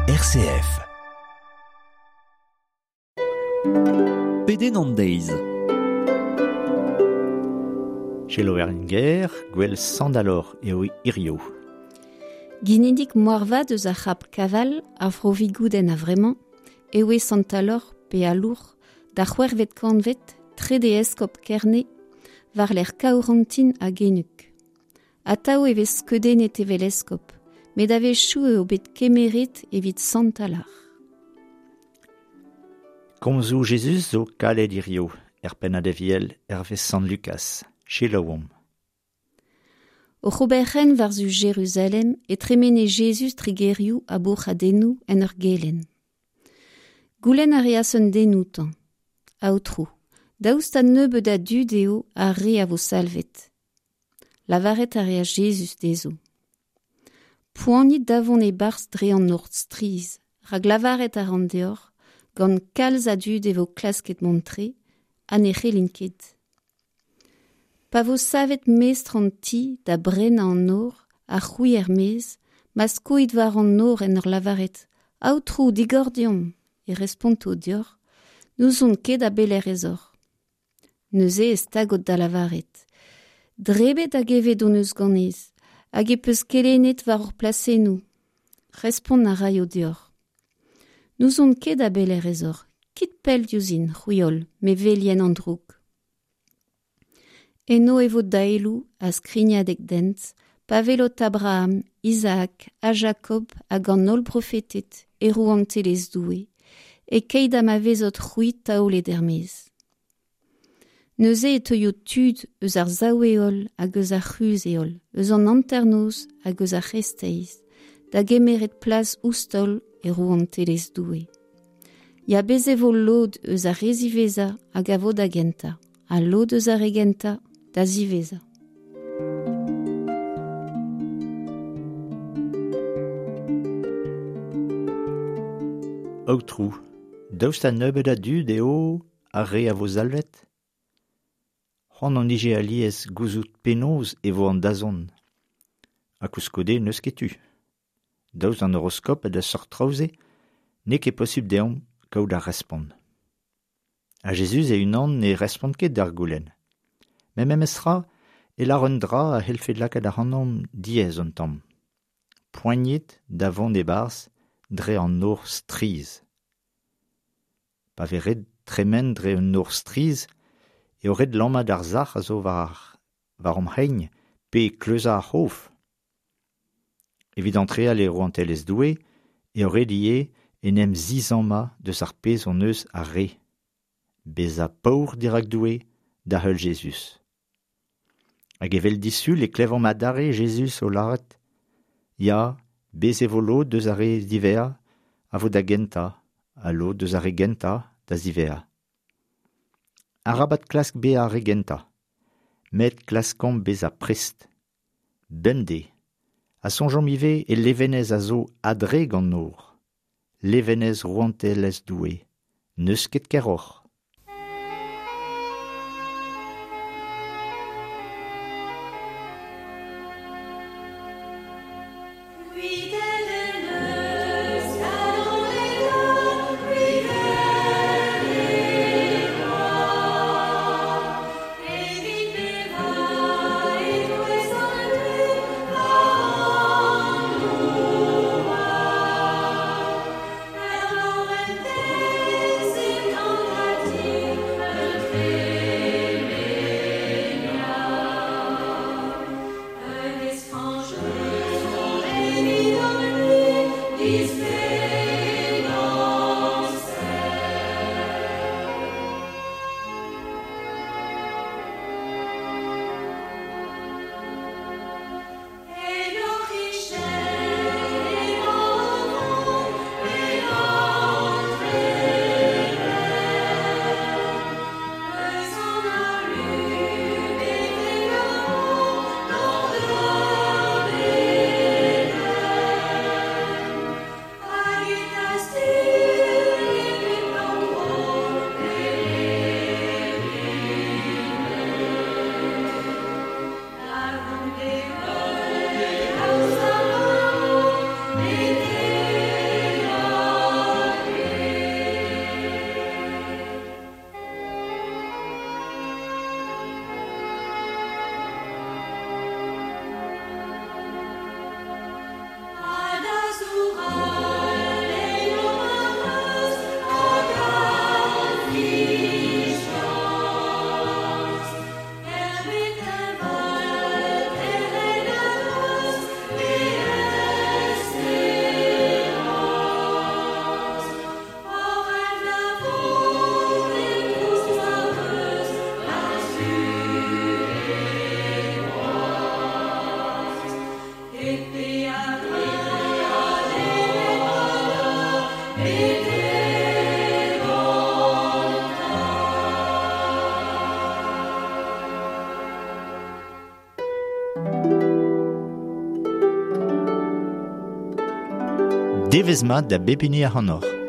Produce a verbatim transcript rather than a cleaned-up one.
R C F. Peden an deiz. Chelo Erlinger, gwell sandalor eo irio. Ginnidik moarva deus a c'hap kaval a frovigouden a vremañ, ewe santalor pe alour, da c'hwervet kanvet, tre de eskop kerne, var l'er kaorantin a genuk. Atao evez skeudennet evel eskop, met ave chou eo bet kemeret evit santalar. Komzou Jesus zo kalet irio, er pen adeviel ervez San Lucas, cheloom. O c'hoberc'hen varzu Jérusalem e tremene Jesus trigerioù a bourg a denou en ur gelen. Goulenn a reas un denou tan. Aotrou, daoust a nebeud a dud eo a re a vo salvet. Lavaret a rea Jesus dezo. Poanit davon e barz dre an ur striz, rag lavaret a ran deor, gant kalz a dud e vo klasket montre, an e c'helinket. Pa vo savet mestr an ti da brena an nor, a c'hwi er mez, mas koit war an nor en ur lavaret. Aotrou, digordiom, e responto dior, nous on ket a beler ezor. Neuze ez tagot da lavaret. Drebet hag evet o neus ganez, hag e peus kelenet war ur plasenou. Respont a rai o dior. Nous on ket a beler ezor, kit pel diouzin, c'hwiol, me velien an droug. Eno evo daelou a skrignadek dent, pa velot Abraham, Isaac, a Jacob hag an ol profetet, erou an telez doue, e keit am a vezot c'hwi taol edermez. Neuze e teuio tud eus ar zaoueol hag eus ar c'huzéol, eus an anternoz hag eus ar c'hesteiz, da gemeret plas oustol erou an telez doue. Ya bezevo lod eus ar reziveza hag a vo da genta, a lod eus ar regenta da ziveza. Aotrou, daoust a nebeud a dud eo a re a vo salvet? C'hoant an ije aliez gouzout penoz e vo an dazon. A kouskode neus ket tu. Daoust an horoskop e da sort traoze, ne ket posib deomp kaout a respond. A Jesus e unan ne respond ket d'ar goulenn. Me memestra, e la un dra a helfet lakaat ar c'hanom diez an tamm. Poignet davon e barz dre an nor striz. Pa veret tremen dre un nor striz, e o red lamma d'ar zach a zo var, var om heigne, pe kleuza ar c'hof. Evit antreal e ro an telez doue, e o red ie en em zizan ma deus ar pez on eus ar re. Bez a paour dirak doue da heul Jesus. Hag evel disul e klevan ma dare Jesus o laret. Ya, bez e vo lo deus a re zivea, a vo da genta, a lo deus a re genta da zivea. Arabat klask be a re genta. Met klaskan bez a prest. Bende. A sonjom ive e levenez a zo adre gant nor. Levenez roantelez doue. Neus ket keroc'h. Devez mat da bepini a hanoc'h.